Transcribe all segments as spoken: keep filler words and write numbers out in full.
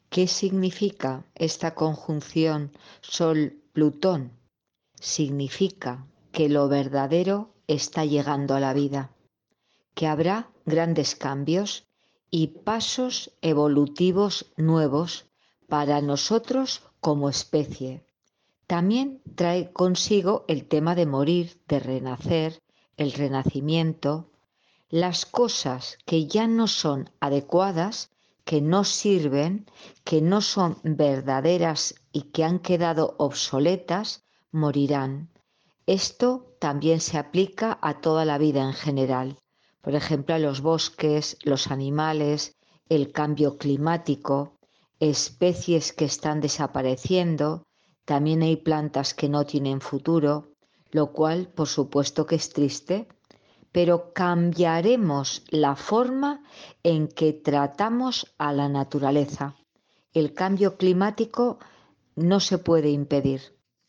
¿Qué significa esta conjunción Sol-Plutón? Significa que lo verdadero está llegando a la vida, que habrá grandes cambios y pasos evolutivos nuevos para nosotros como especie. También trae consigo el tema de morir, de renacer, el renacimiento, las cosas que ya no son adecuadas, que no sirven, que no son verdaderas y que han quedado obsoletas, morirán. Esto también se aplica a toda la vida en general. Por ejemplo, a los bosques, los animales, el cambio climático, especies que están desapareciendo, también hay plantas que no tienen futuro, lo cual por supuesto que es triste, pero cambiaremos la forma en que tratamos a la naturaleza. El cambio climático no se puede impedir.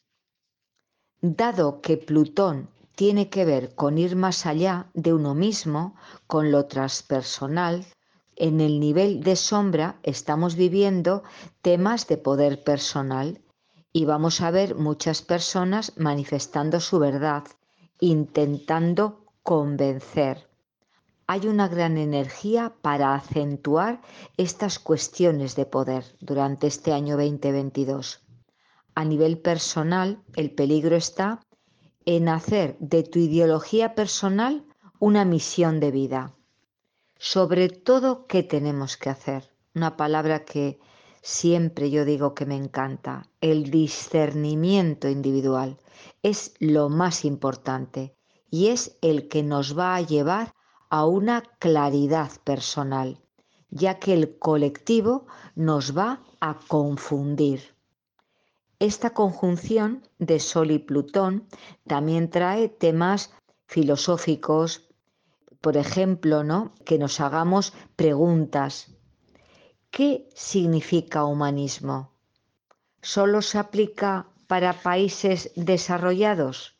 Dado que Plutón tiene que ver con ir más allá de uno mismo, con lo transpersonal, en el nivel de sombra estamos viviendo temas de poder personal y vamos a ver muchas personas manifestando su verdad, intentando convencer. Hay una gran energía para acentuar estas cuestiones de poder durante este año veinte veintidós. A nivel personal, el peligro está en hacer de tu ideología personal una misión de vida. Sobre todo, ¿qué tenemos que hacer? Una palabra que siempre yo digo que me encanta, el discernimiento individual. Es lo más importante y es el que nos va a llevar a una claridad personal, ya que el colectivo nos va a confundir. Esta conjunción de Sol y Plutón también trae temas filosóficos, por ejemplo, ¿no? Que nos hagamos preguntas. ¿Qué significa humanismo? ¿Solo se aplica para países desarrollados?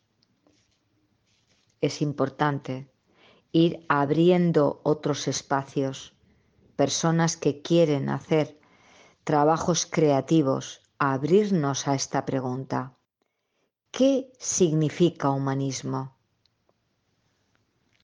Es importante ir abriendo otros espacios, personas que quieren hacer trabajos creativos, abrirnos a esta pregunta. ¿Qué significa humanismo?